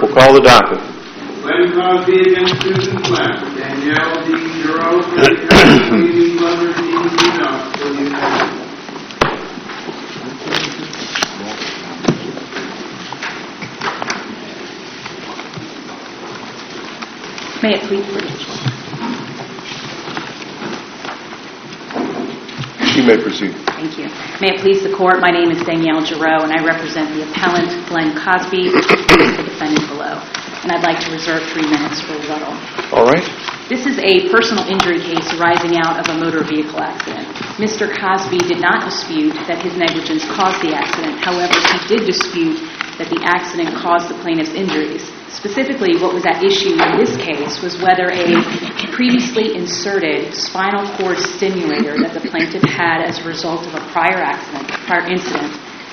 will call the docket. Glenn Cosby against Susan Clem. Danielle D. Giroux for the county, Amy Glover, Dean Enoch for the county. May it please the Court. You may proceed. Thank you. May it please the Court, my name is Danielle Giroux, and I represent the appellant, Glenn Cosby, who is the defendant below. And I'd like to reserve 3 minutes for rebuttal. All right. This is a personal injury case arising out of a motor vehicle accident. Mr. Cosby did not dispute that his negligence caused the accident. However, he did dispute that the accident caused the plaintiff's injuries. Specifically, what was at issue in this case was whether a previously inserted spinal cord stimulator that the plaintiff had as a result of a prior incident,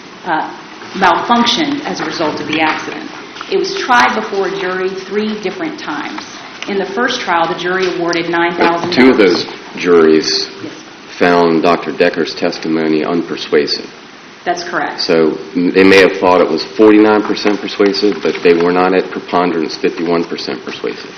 malfunctioned as a result of the accident. It was tried before a jury 3 different times. In the first trial, the jury awarded $9,000. 2 of those juries found Dr. Decker's testimony unpersuasive. That's correct. So they may have thought it was 49% persuasive, but they were not at preponderance 51% persuasive.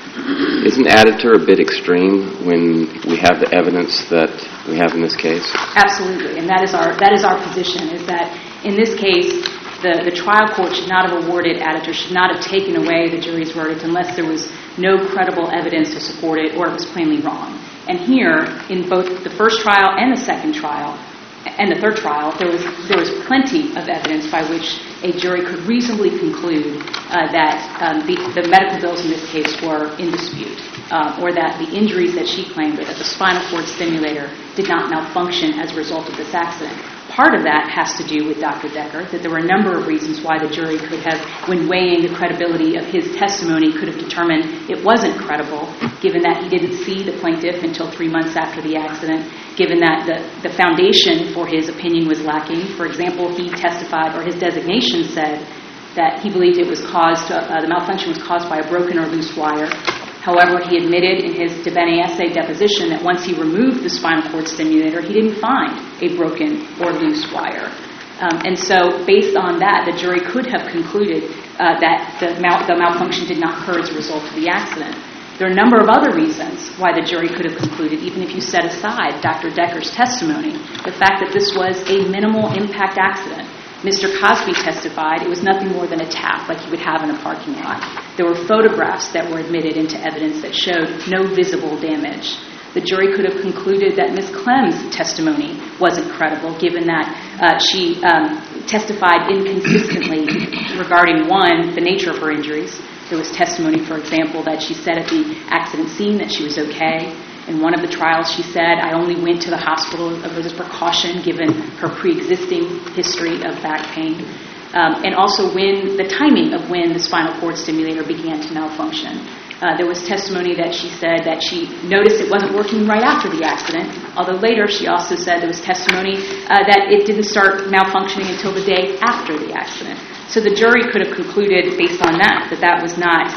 Isn't Additor a bit extreme when we have the evidence that we have in this case? Absolutely, and that is our position, is that in this case, the trial court should not have awarded Additor, should not have taken away the jury's verdict unless there was no credible evidence to support it or it was plainly wrong. And here, in both the first trial and the second trial, and the third trial, there was plenty of evidence by which a jury could reasonably conclude that the medical bills in this case were in dispute, or that the injuries that she claimed, that the spinal cord stimulator did not malfunction as a result of this accident. Part of that has to do with Dr. Decker, that there were a number of reasons why the jury could have, when weighing the credibility of his testimony, could have determined it wasn't credible, given that he didn't see the plaintiff until 3 months after the accident, given that the foundation for his opinion was lacking. For example, he testified, or his designation said, that he believed it was caused, the malfunction was caused by a broken or loose wire. However, he admitted in his de Bene essay deposition that once he removed the spinal cord stimulator, he didn't find a broken or loose wire. And so, based on that, the jury could have concluded that the malfunction did not occur as a result of the accident. There are a number of other reasons why the jury could have concluded, even if you set aside Dr. Decker's testimony, the fact that this was a minimal impact accident. Mr. Cosby testified it was nothing more than a tap like you would have in a parking lot. There were photographs that were admitted into evidence that showed no visible damage. The jury could have concluded that Ms. Clem's testimony wasn't credible, given that she testified inconsistently regarding, one, the nature of her injuries. There was testimony, for example, that she said at the accident scene that she was okay. In one of the trials, she said, I only went to the hospital as a precaution given her pre-existing history of back pain. And also the timing of when the spinal cord stimulator began to malfunction. There was testimony that she said that she noticed it wasn't working right after the accident, although later she also said there was testimony that it didn't start malfunctioning until the day after the accident. So the jury could have concluded, based on that was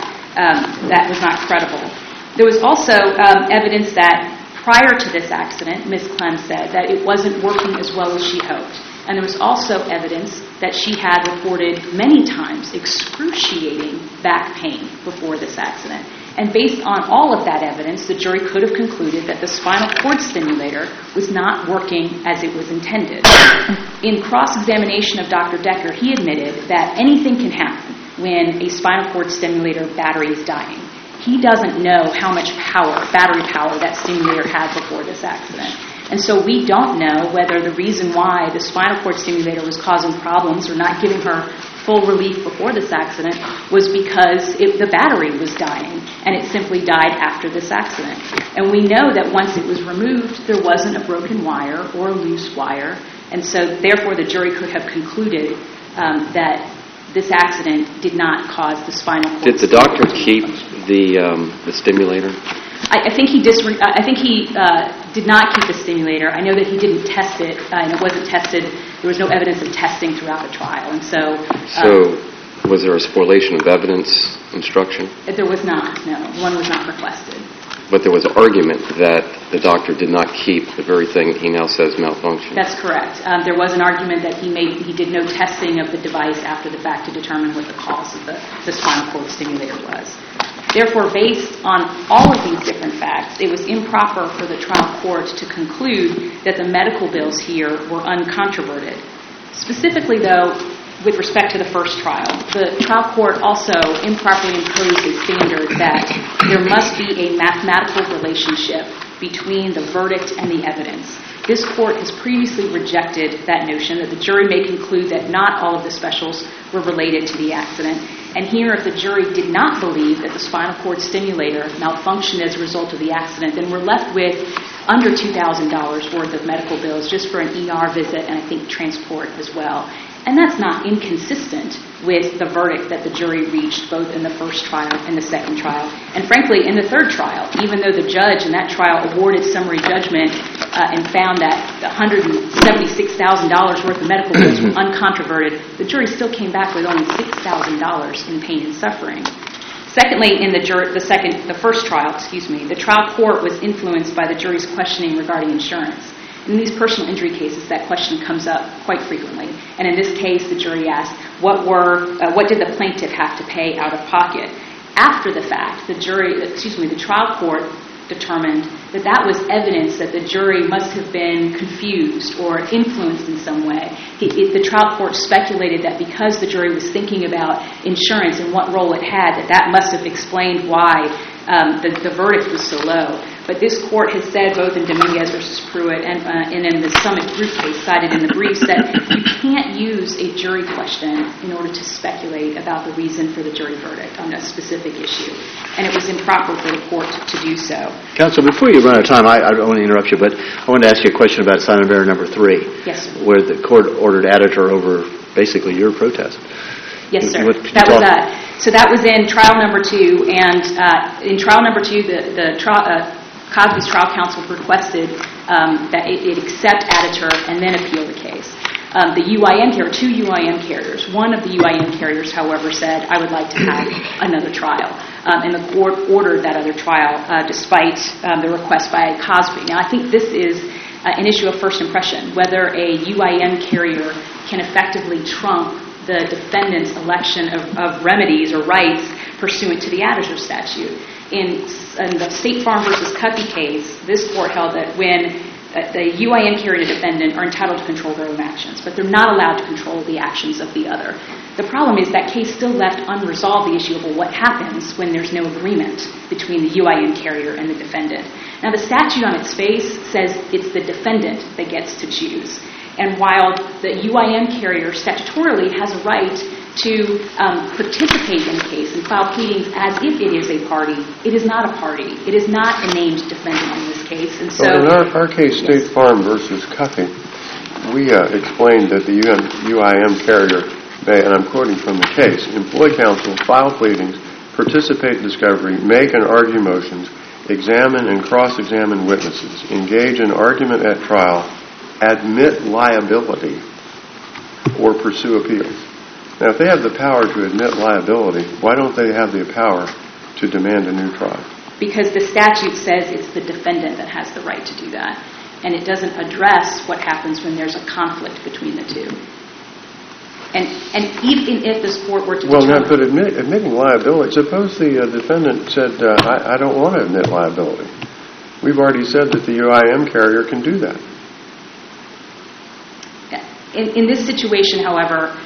not credible. There was also evidence that prior to this accident, Ms. Clem said that it wasn't working as well as she hoped. And there was also evidence that she had reported many times excruciating back pain before this accident. And based on all of that evidence, the jury could have concluded that the spinal cord stimulator was not working as it was intended. In cross-examination of Dr. Decker, he admitted that anything can happen when a spinal cord stimulator battery is dying. He doesn't know how much battery power, that stimulator had before this accident. And so we don't know whether the reason why the spinal cord stimulator was causing problems or not giving her full relief before this accident was because the battery was dying, and it simply died after this accident. And we know that once it was removed, there wasn't a broken wire or a loose wire, and so therefore the jury could have concluded that this accident did not cause the spinal cord. Did the doctor keep the stimulator? I think he did not keep the stimulator. I know that he didn't test it, and it wasn't tested. There was no evidence of testing throughout the trial, and so. So, was there a spoliation of evidence instruction? There was not. No, one was not requested. But there was argument that the doctor did not keep the very thing he now says malfunctioned. That's correct. There was an argument that he did no testing of the device after the fact to determine what the cause of the spinal cord stimulator was. Therefore, based on all of these different facts, it was improper for the trial court to conclude that the medical bills here were uncontroverted. Specifically, though, with respect to the first trial, the trial court also improperly imposed a standard that there must be a mathematical relationship between the verdict and the evidence. This court has previously rejected that notion that the jury may conclude that not all of the specials were related to the accident. And here, if the jury did not believe that the spinal cord stimulator malfunctioned as a result of the accident, then we're left with under $2,000 worth of medical bills just for an ER visit and I think transport as well. And that's not inconsistent with the verdict that the jury reached both in the first trial and the second trial. And frankly, in the third trial, even though the judge in that trial awarded summary judgment and found that $176,000 worth of medical bills were uncontroverted, the jury still came back with only $6,000 in pain and suffering. Secondly, in the first trial, the trial court was influenced by the jury's questioning regarding insurance. In these personal injury cases, that question comes up quite frequently. And in this case, the jury asked, what did the plaintiff have to pay out of pocket? After the fact, the trial court determined that that was evidence that the jury must have been confused or influenced in some way. The trial court speculated that because the jury was thinking about insurance and what role it had, that must have explained why the verdict was so low. But this court has said, both in Dominguez v. Pruitt and in the Summit Group case cited in the briefs, that you can't use a jury question in order to speculate about the reason for the jury verdict on a specific issue. And it was improper for the court to do so. Counsel, before you run out of time, I don't want to interrupt you, but I want to ask you a question about Simon Bear number 3. Yes, sir. Where the court ordered Additor over basically your protest. Yes, sir. So that was in trial number 2, and in trial number 2, Cosby's trial counsel requested that it accept Additor and then appeal the case. The UIN carrier, 2 UIN carriers. One of the UIN carriers, however, said, I would like to have another trial. And the court ordered that other trial despite the request by Cosby. Now, I think this is an issue of first impression, whether a UIN carrier can effectively trump the defendant's election of remedies or rights pursuant to the Additor statute. In the State Farm v. Cuffey case, this court held that when the UIN carrier defendant are entitled to control their own actions, but they're not allowed to control the actions of the other. The problem is that case still left unresolved the issue of what happens when there's no agreement between the UIN carrier and the defendant. Now, the statute on its face says it's the defendant that gets to choose. And while the UIN carrier statutorily has a right to participate in the case and file pleadings as if it is a party, it is not a party. It is not a named defendant in this case. And so, in our case, State Farm versus Cuffey, we explained that the UIN carrier may, and I'm quoting from the case, employ counsel, file pleadings, participate in discovery, make and argue motions, examine and cross-examine witnesses, engage in argument at trial, admit liability, or pursue appeals. Now, if they have the power to admit liability, why don't they have the power to demand a new trial? Because the statute says it's the defendant that has the right to do that. And it doesn't address what happens when there's a conflict between the two. And even if this court were to determine... Well, now, but admitting liability, suppose the defendant said, I don't want to admit liability. We've already said that the UIN carrier can do that. In this situation, however,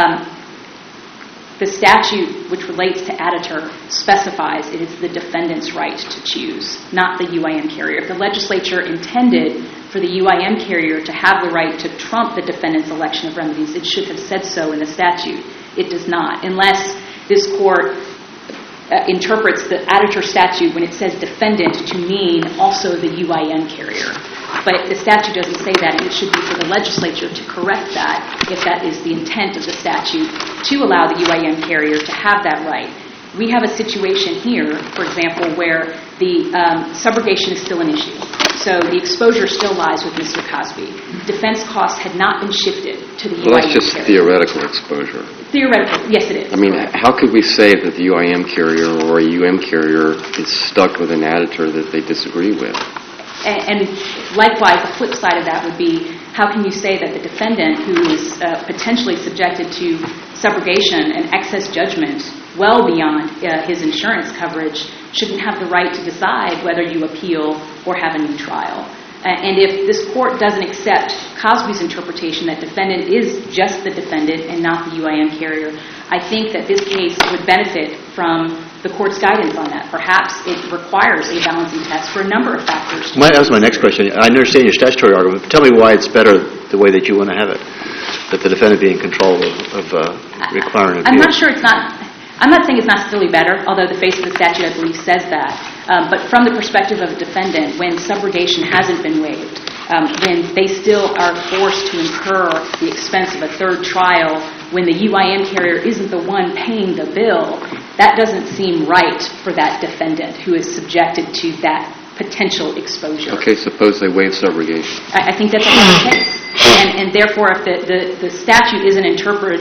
the statute which relates to Additor specifies it is the defendant's right to choose, not the UIN carrier. If the legislature intended for the UIN carrier to have the right to trump the defendant's election of remedies, it should have said so in the statute. It does not, unless this court interprets the Additor statute when it says defendant to mean also the UIN carrier. But the statute doesn't say that, and it should be for the legislature to correct that if that is the intent of the statute, to allow the UIN carrier to have that right. We have a situation here, for example, where the subrogation is still an issue. So the exposure still lies with Mr. Cosby. Defense costs had not been shifted to the UIM Well, that's just carrier. theoretical exposure. Theoretically, yes, it is. I mean, correct. how could we say that the UIM carrier or a UM carrier is stuck with an additor that they disagree with? And likewise, the flip side of that would be, how can you say that the defendant, who is potentially subjected to subrogation and excess judgment well beyond his insurance coverage, shouldn't have the right to decide whether you appeal or have a new trial? And if this court doesn't accept Cosby's interpretation that defendant is just the defendant and not the UIM carrier, I think that this case would benefit from the court's guidance on that. Perhaps it requires a balancing test for a number of factors. That was my next question. I understand your statutory argument, but tell me why it's better the way that you want to have it, that the defendant be in control of requiring appeal. I'm not sure it's not... I'm not saying it's not necessarily better, although the face of the statute, I believe, says that. But from the perspective of a defendant, when subrogation hasn't been waived, when they still are forced to incur the expense of a third trial, when the UIM carrier isn't the one paying the bill, that doesn't seem right for that defendant who is subjected to that potential exposure. Okay, suppose they waive subrogation. I think that's a hard case. And therefore, if the statute isn't interpreted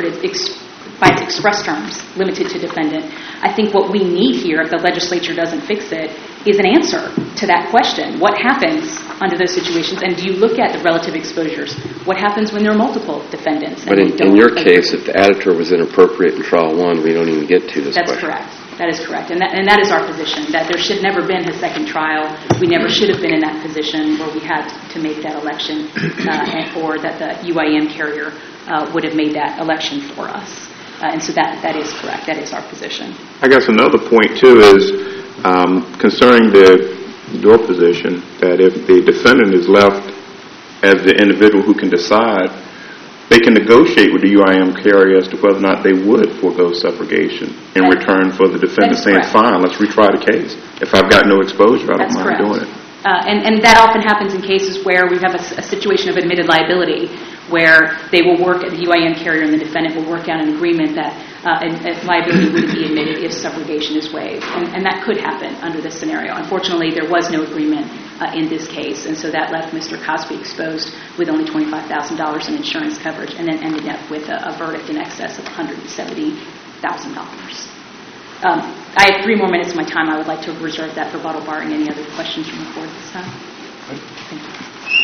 by its express terms, limited to defendant, I think what we need here, if the legislature doesn't fix it, is an answer to that question. What happens under those situations? And do you look at the relative exposures? What happens when there are multiple defendants? But in your case, if the additor was inappropriate in Trial 1, we don't even get to this question. That's correct. That is correct. And that is our position, that there should never been a second trial. We never should have been in that position where we had to make that election, or that the UIM carrier would have made that election for us. And so that is correct. That is our position. I guess another point, too, is concerning your position, that if the defendant is left as the individual who can decide, they can negotiate with the UIM carrier as to whether or not they would forego subrogation in return for the defendant saying, fine, let's retry the case. If I've got no exposure, I don't mind doing it. And that often happens in cases where we have a situation of admitted liability, where they will work at the UIM carrier and the defendant will work out an agreement that liability would be admitted if subrogation is waived. And that could happen under this scenario. Unfortunately, there was no agreement in this case, and so that left Mr. Cosby exposed with only $25,000 in insurance coverage, and then ended up with a verdict in excess of $170,000. I have 3 more minutes of my time. I would like to reserve that for rebuttal, barring any other questions from the court this time. Thank you.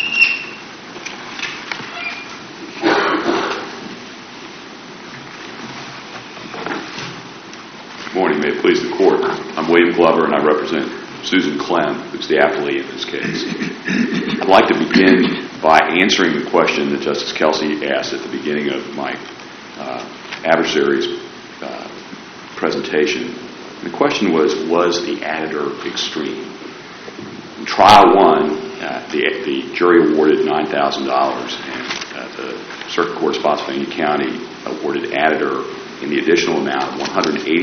Good morning. May it please the Court. I'm William Glover, and I represent Susan Clem, who's the appellee in this case. I'd like to begin by answering the question that Justice Kelsey asked at the beginning of my adversary's presentation. The question was the additor extreme? In Trial 1, the jury awarded $9,000, and the Circuit Court of Spotsylvania County awarded additor in the additional amount of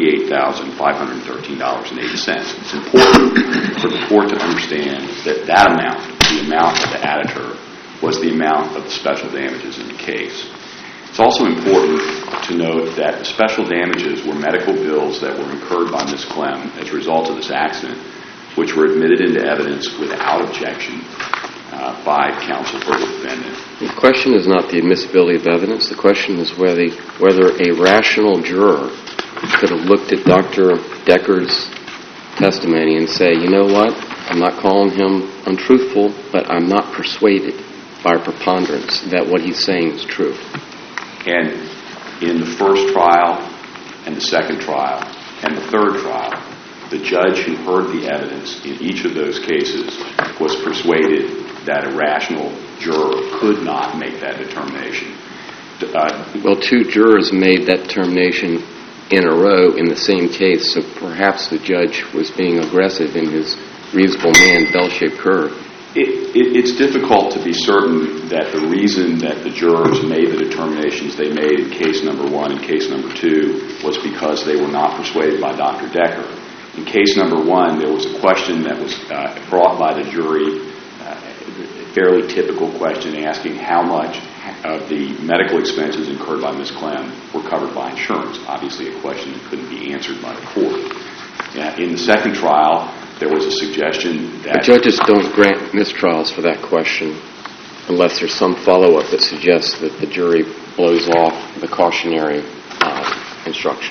$188,513.80. It's important for the court to understand that amount, the amount of the additor, was the amount of the special damages in the case. It's also important to note that the special damages were medical bills that were incurred by Ms. Clem as a result of this accident, which were admitted into evidence without objection by counsel for the defendant. The question is not the admissibility of evidence. The question is whether a rational juror could have looked at Dr. Decker's testimony and say, you know what, I'm not calling him untruthful, but I'm not persuaded by preponderance that what he's saying is true. And in the first trial and the second trial and the third trial, the judge who heard the evidence in each of those cases was persuaded that a rational juror could not make that determination. Well, 2 jurors made that determination in a row in the same case, so perhaps the judge was being aggressive in his reasonable man bell-shaped curve. It's difficult to be certain that the reason that the jurors made the determinations they made in case number 1 and case number 2 was because they were not persuaded by Dr. Decker. In case number 1, there was a question that was brought by the jury, a fairly typical question asking how much of the medical expenses incurred by Ms. Clem were covered by insurance. Obviously, a question that couldn't be answered by the court. In the second trial, there was a suggestion that... But judges don't grant mistrials for that question unless there's some follow-up that suggests that the jury blows off the cautionary instruction.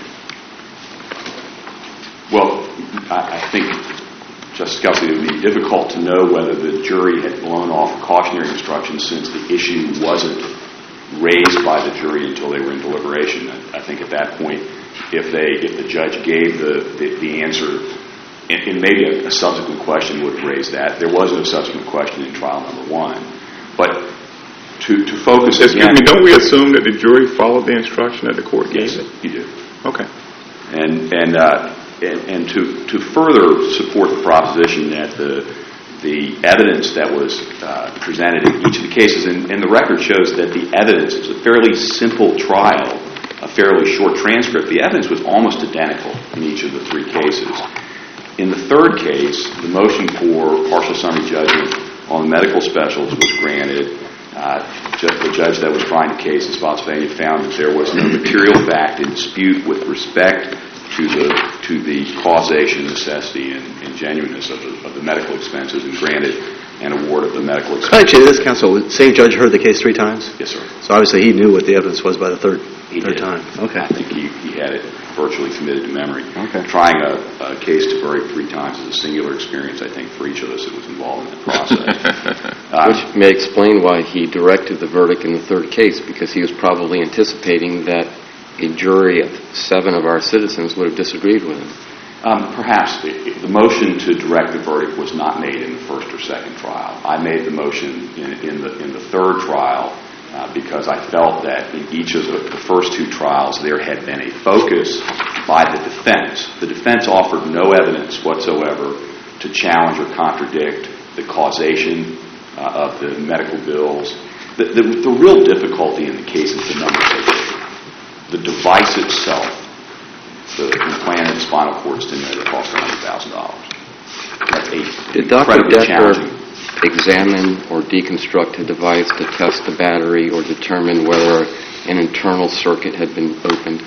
Well, I think, Justice Kelsey, it would be difficult to know whether the jury had blown off a cautionary instruction since the issue wasn't raised by the jury until they were in deliberation. I think at that point, if the judge gave the answer, and maybe a subsequent question would have raised that. There was no subsequent question in trial number one. But to focus again... Excuse me, don't we assume that the jury followed the instruction that the court gave? Yes, you do. Okay. And to further support the proposition that the evidence that was presented in each of the cases, and the record shows that the evidence is a fairly simple trial, a fairly short transcript. The evidence was almost identical in each of the three cases. In the third case, the motion for partial summary judgment on the medical specials was granted. The judge that was trying the case in Spotsylvania found that there was no material fact in dispute with respect to the causation, necessity, and genuineness of the medical expenses, and granted an award of the medical expenses. Can I say this, counsel? The same judge heard the case 3 times? Yes, sir. So obviously he knew what the evidence was by the third time. Okay. I think he had it virtually committed to memory. Okay. Trying a case to verdict 3 times is a singular experience, I think, for each of us that was involved in the process. Which may explain why he directed the verdict in the third case, because he was probably anticipating that a jury of 7 of our citizens would have disagreed with him. Perhaps the motion to direct the verdict was not made in the first or second trial. I made the motion in the third trial because I felt that in each of the first 2 trials there had been a focus by the defense. The defense offered no evidence whatsoever to challenge or contradict the causation of the medical bills. The real difficulty in the case is the numbers they gave. The device itself, the implanted spinal cord stimulator, cost $100,000. That's Did Dr. incredibly Decker challenging. examine or deconstruct a device to test the battery or determine whether an internal circuit had been opened?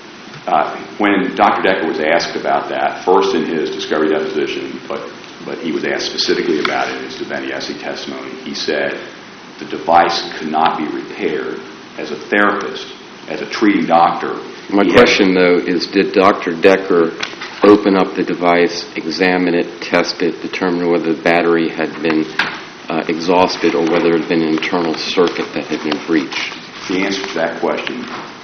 When Dr. Decker was asked about that, first in his discovery deposition, but he was asked specifically about it in his Deveniesi testimony, he said the device could not be repaired. As a therapist, as a treating doctor. My question, though, is did Dr. Decker open up the device, examine it, test it, determine whether the battery had been exhausted or whether it had been an internal circuit that had been breached? The answer to that question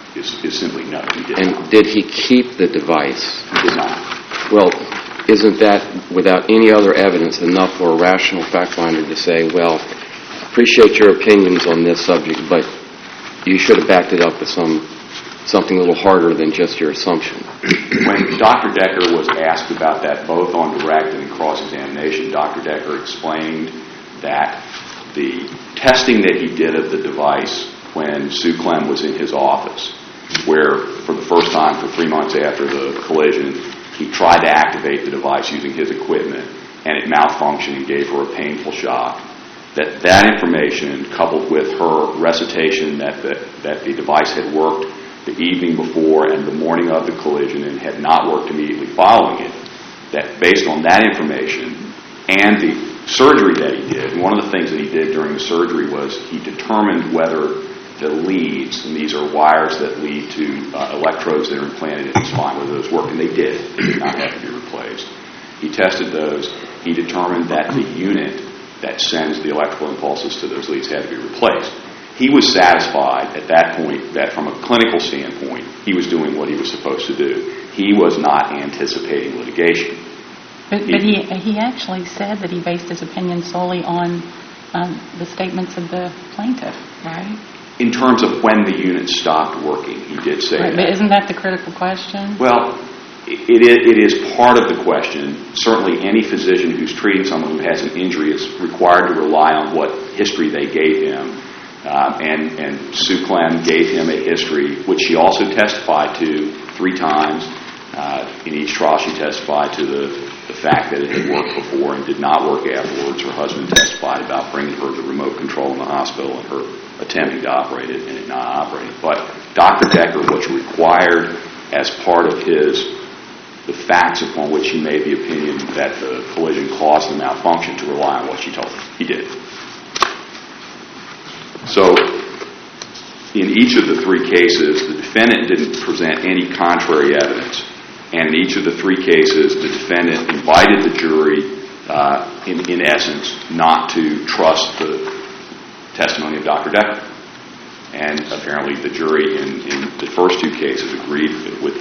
is simply no. He did And not. did he keep the device? He did not. Well, isn't that, without any other evidence, enough for a rational fact finder to say, well, appreciate your opinions on this subject, but you should have backed it up with something a little harder than just your assumption? When Dr. Decker was asked about that, both on direct and in cross-examination, Dr. Decker explained that the testing that he did of the device when Sue Clem was in his office, where for the first time for 3 months after the collision, he tried to activate the device using his equipment, and it malfunctioned and gave her a painful shock. That information, coupled with her recitation that the device had worked the evening before and the morning of the collision and had not worked immediately following it, that based on that information and the surgery that he did, and one of the things that he did during the surgery was he determined whether the leads, and these are wires that lead to electrodes that are implanted in the spine, whether those worked, and they did. They did not have to be replaced. He tested those. He determined that the unit that sends the electrical impulses to those leads had to be replaced. He was satisfied at that point that from a clinical standpoint, he was doing what he was supposed to do. He was not anticipating litigation. But he actually said that he based his opinion solely on the statements of the plaintiff, right? In terms of when the unit stopped working, he did say that. But isn't that the critical question? Well, it is part of the question. Certainly any physician who's treating someone who has an injury is required to rely on what history they gave him. And Sue Clem gave him a history, which she also testified to 3 times. In each trial she testified to the fact that it had worked before and did not work afterwards. Her husband testified about bringing her the remote control in the hospital and her attempting to operate it and it not operating. But Dr. Decker was required as part of the facts upon which he made the opinion that the collision caused the malfunction to rely on what she told him. He did. So, in each of the three cases, the defendant didn't present any contrary evidence. And in each of the three cases, the defendant invited the jury, in essence, not to trust the testimony of Dr. Decker. And apparently the jury in the first two cases agreed with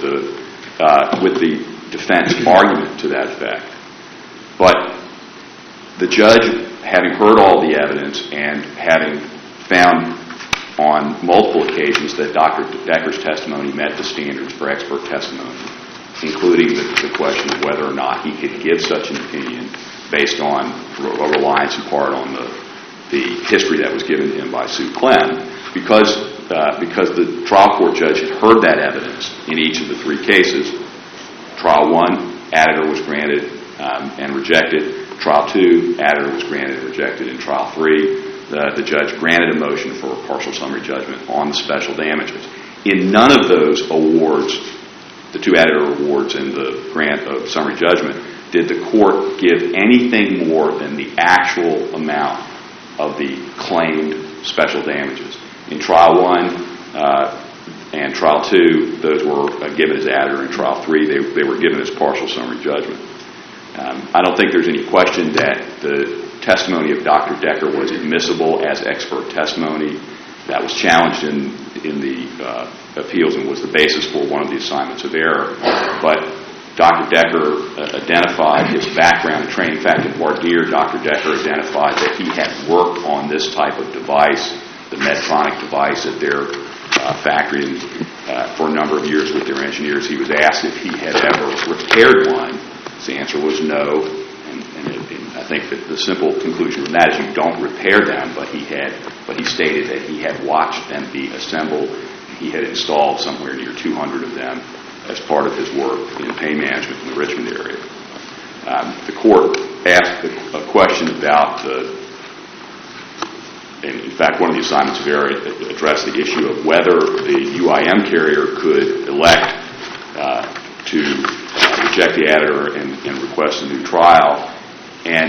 the defense argument to that effect. But the judge, having heard all the evidence and having found on multiple occasions that Dr. Decker's testimony met the standards for expert testimony, including the question of whether or not he could give such an opinion based on a reliance in part on the history that was given to him by Sue Clem, because the trial court judge had heard that evidence in each of the three cases. Trial 1, Additor was granted and rejected. Trial 2, Additor was granted and rejected. In Trial 3, the judge granted a motion for a partial summary judgment on the special damages. In none of those awards, the two Additor awards and the grant of summary judgment, did the court give anything more than the actual amount of the claimed special damages. In Trial 1 and Trial 2, those were given as Additor. In Trial 3, they were given as partial summary judgment. I don't think there's any question that the testimony of Dr. Decker was admissible as expert testimony. That was challenged in the appeals and was the basis for one of the assignments of error. But Dr. Decker identified his background and training. In fact, in voir dire, Dr. Decker identified that he had worked on this type of device, the Medtronic device, at their factory for a number of years with their engineers. He was asked if he had ever repaired one. His answer was no. And I think that the simple conclusion from that is you don't repair them, but he stated that he had watched them be assembled. He had installed somewhere near 200 of them as part of his work in pain management in the Richmond area. The court asked a question about and in fact one of the assignments of error addressed the issue of whether the UIM carrier could elect to reject the Additor and request a new trial. And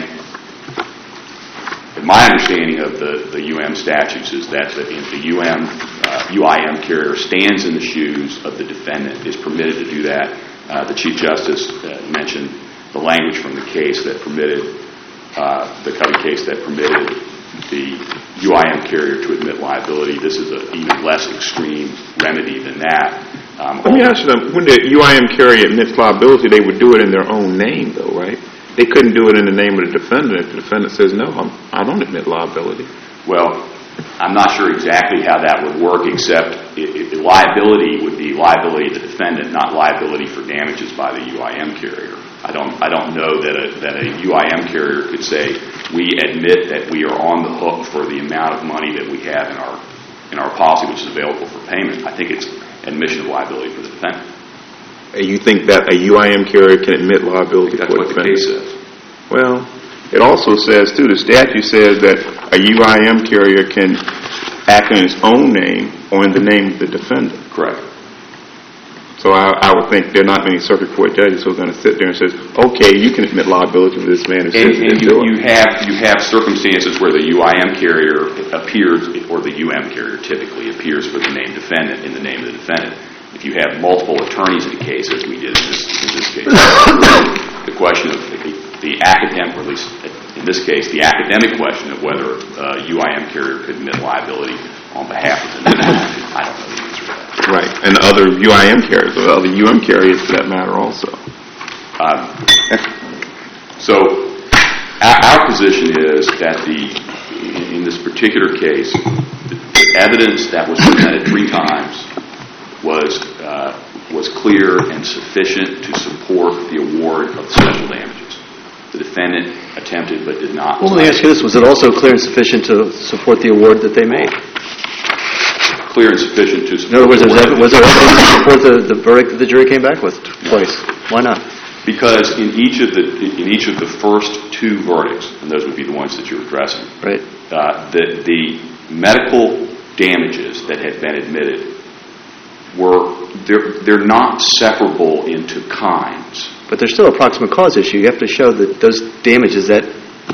my understanding of the UM statutes is that the UIM carrier stands in the shoes of the defendant, is permitted to do that. The Chief Justice mentioned the language from the case that permitted, the Covey case that permitted the UIM carrier to admit liability. This is an even less extreme remedy than that. Let me ask you, when the UIM carrier admits liability, they would do it in their own name, though, right? They couldn't do it in the name of the defendant if the defendant says, no, I don't admit liability. Well, I'm not sure exactly how that would work, except liability would be liability of the defendant, not liability for damages by the UIM carrier. I don't know that a UIM carrier could say, we admit that we are on the hook for the amount of money that we have in our policy, which is available for payment. I think it's admission of liability for the defendant. You think that a UIM carrier can admit liability for the defendant? That's what the case says. Well, it also says, too, the statute says that a UIM carrier can act in its own name or in the name of the defendant. Correct. So I would think there are not many circuit court judges who are going to sit there and say, okay, you can admit liability for this man. And you have circumstances where the UIM carrier appears, or the UM carrier typically appears for the named defendant in the name of the defendant. If you have multiple attorneys in the case, as we did in this case, the question of the academic, or at least in this case, the academic question of whether a UIM carrier could admit liability on behalf of the defendant, I don't know the answer to that. Right, and other UIM carriers, or other UM carriers for that matter also. So our position is that in this particular case, the evidence that was presented 3 times was clear and sufficient to support the award of special damages. The defendant attempted but did not. Well, let me ask you this. Was it also clear and sufficient to support the award that they made? Clear and sufficient to support. In other words, was there evidence to support the verdict that the jury came back with twice? Why not? Because in each of the first two verdicts, and those would be the ones that you're addressing, Right. the medical damages that had been admitted they're not separable into kinds. But there's still a proximate cause issue. You have to show that those damages, that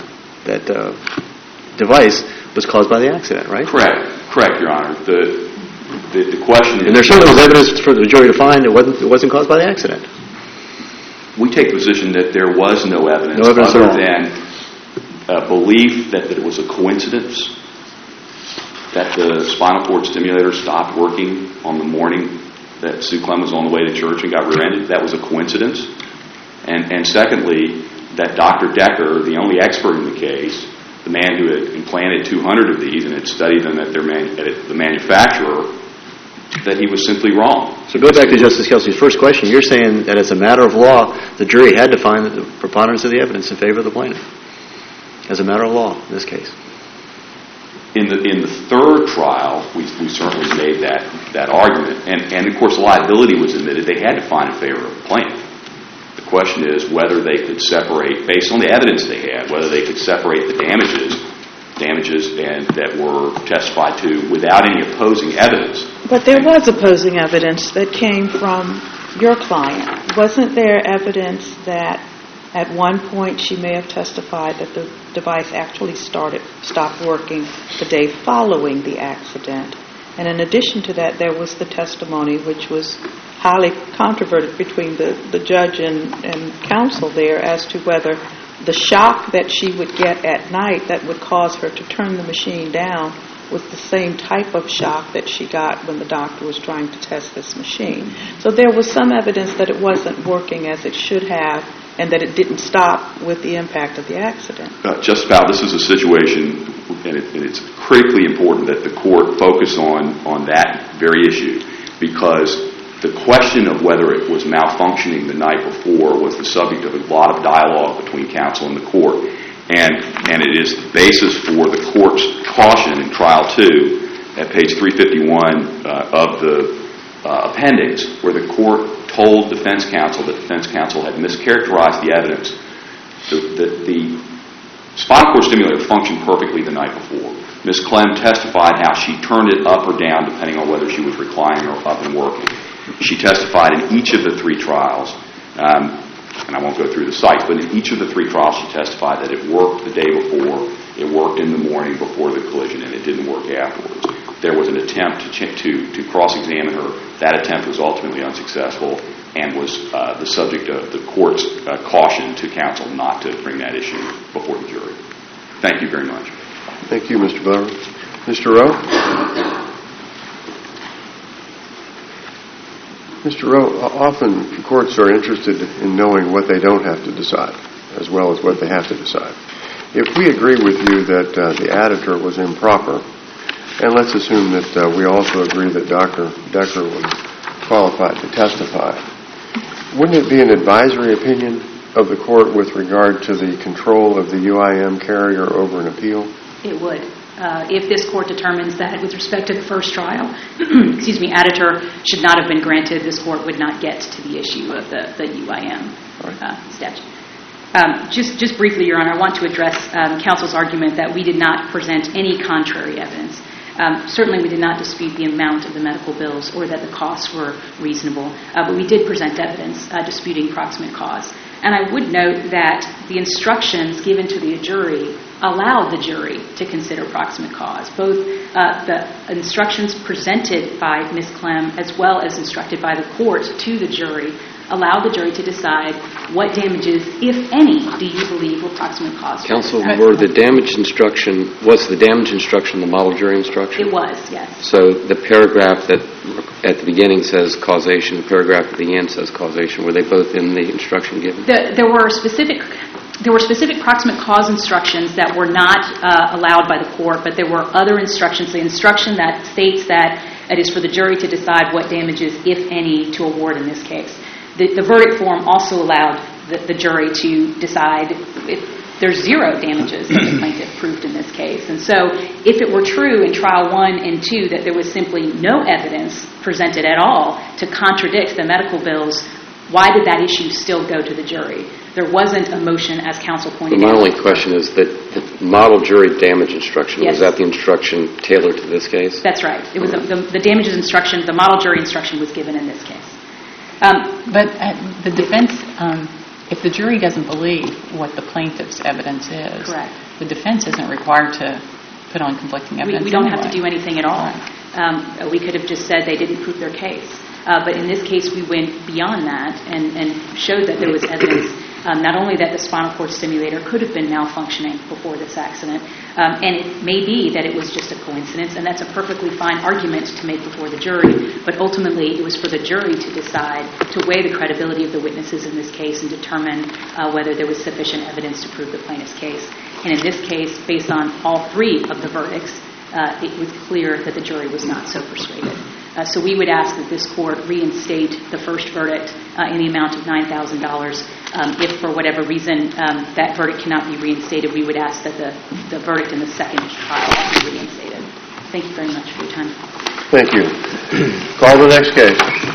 device was caused by the accident, right? Correct, Your Honor. The question is... And there certainly was evidence for the jury to find it wasn't caused by the accident. We take the position that there was no evidence, other than a belief that it was a coincidence that the spinal cord stimulator stopped working on the morning that Sue Clem was on the way to church and got rear-ended. That was a coincidence. And secondly, that Dr. Decker, the only expert in the case, the man who had implanted 200 of these and had studied them at the manufacturer, that he was simply wrong. So go back to Justice Kelsey's first question. You're saying that as a matter of law, the jury had to find the preponderance of the evidence in favor of the plaintiff. As a matter of law, in this case. In the third trial, we certainly made that argument. And of course, liability was admitted. They had to find in favor of the plaintiff. The question is whether they could separate, based on the evidence they had, whether they could separate the damages and that were testified to without any opposing evidence. But there was opposing evidence that came from your client. Wasn't there evidence that at one point she may have testified that the device actually stopped working the day following the accident? And in addition to that, there was the testimony, which was highly controverted between the judge and counsel there, as to whether the shock that she would get at night that would cause her to turn the machine down was the same type of shock that she got when the doctor was trying to test this machine. So there was some evidence that it wasn't working as it should have, and that it didn't stop with the impact of the accident. Just about, this is a situation, and it's critically important that the court focus on that very issue, because the question of whether it was malfunctioning the night before was the subject of a lot of dialogue between counsel and the court. And it is the basis for the court's caution in Trial 2 at page 351 of the appendix, where the court told defense counsel that defense counsel had mischaracterized the evidence. The spinal cord stimulator functioned perfectly the night before. Ms. Clem testified how she turned it up or down depending on whether she was reclining or up and working. She testified in each of the three trials, and I won't go through the sites, but in each of the three trials she testified that it worked the day before, it worked in the morning before the collision, and it didn't work afterwards. There was an attempt to cross-examine her. That attempt was ultimately unsuccessful and was the subject of the court's caution to counsel not to bring that issue before the jury. Thank you very much. Thank you, Mr. Bauer. Mr. Rowe? Mr. Rowe, often courts are interested in knowing what they don't have to decide, as well as what they have to decide. If we agree with you that the additor was improper, and let's assume that we also agree that Dr. Decker was qualified to testify, wouldn't it be an advisory opinion of the court with regard to the control of the UIM carrier over an appeal? It would. If this court determines that with respect to the first trial, additor should not have been granted, this court would not get to the issue of the UIM statute. Just briefly, Your Honor, I want to address counsel's argument that we did not present any contrary evidence. Certainly we did not dispute the amount of the medical bills or that the costs were reasonable, but we did present evidence disputing proximate cause. And I would note that the instructions given to the jury allowed the jury to consider proximate cause. Both the instructions presented by Ms. Clem as well as instructed by the court to the jury allowed the jury to decide what damages, if any, do you believe were proximate cause. Counsel, was the damage instruction the model jury instruction? It was, yes. So the paragraph that at the beginning says causation, the paragraph at the end says causation, were they both in the instruction given? There were specific proximate cause instructions that were not allowed by the court, but there were other instructions. The instruction that states that it is for the jury to decide what damages, if any, to award in this case. The verdict form also allowed the jury to decide if there's zero damages that the plaintiff proved in this case. And so if it were true in Trial 1 and 2 that there was simply no evidence presented at all to contradict the medical bills why did that issue still go to the jury? There wasn't a motion, as counsel pointed out. My only question is that the model jury damage instruction, Yes. was that the instruction tailored to this case? That's right. It was the damages instruction, the model jury instruction was given in this case. But the defense, if the jury doesn't believe what the plaintiff's evidence is, Correct. the defense isn't required to put on conflicting evidence We don't have to anyway. do anything at all. We could have just said they didn't prove their case. But in this case, we went beyond that and showed that there was evidence not only that the spinal cord stimulator could have been malfunctioning before this accident, and it may be that it was just a coincidence, and that's a perfectly fine argument to make before the jury, but ultimately it was for the jury to decide, to weigh the credibility of the witnesses in this case and determine whether there was sufficient evidence to prove the plaintiff's case. And in this case, based on all three of the verdicts, it was clear that the jury was not so persuaded. So we would ask that this court reinstate the first verdict in the amount of $9,000. If for whatever reason that verdict cannot be reinstated, we would ask that the verdict in the second trial be reinstated. Thank you very much for your time. Thank you. Call the next case.